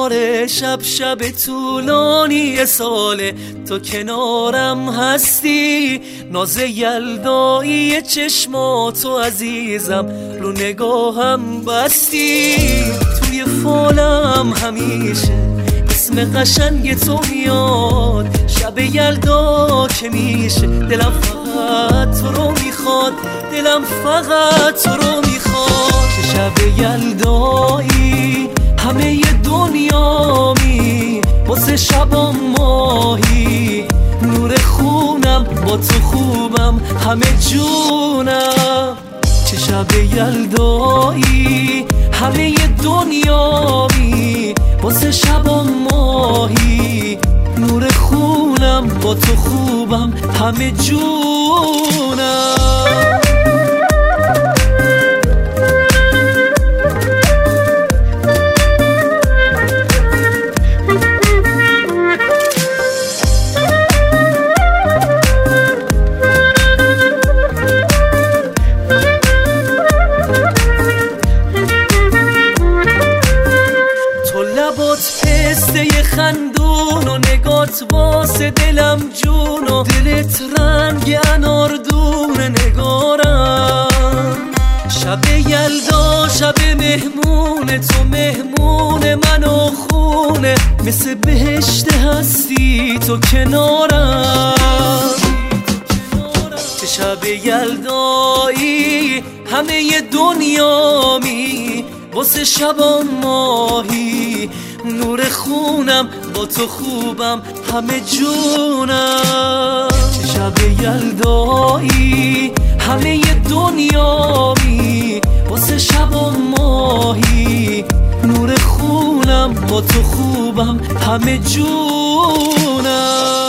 کنار شب طولانی ساله تو کنارم هستی، ناز یلدایی چشماتو عزیزم رو نگاهم بستی. توی فالم همیشه اسم قشنگ تو میاد، شب یلدا که میشه دلم فقط تو رو میخواد، دلم فقط تو رو میخواد. که شب یلدایی همه دنیامی، واسه شبام ماهی، نور خونم با تو خوبم همه جونم. چه شب یلدایی همه دنیامی، واسه شبام ماهی، نور خونم با تو خوبم همه جونم. پسته خندون و نگات واسه دلم جون و دلت رنگ اناردون نگارم. شب یلدا شب مهمون تو، مهمون من و خونه، مثل بهشت هستی تو کنارم. چه شب یلدایی همه دنیامی، واسه شبام ماهی، نور خونم با تو خوبم همه جونم. چه شب یلدایی همه دنیامی، واسه شبام ماهی، نور خونم با تو خوبم همه جونم.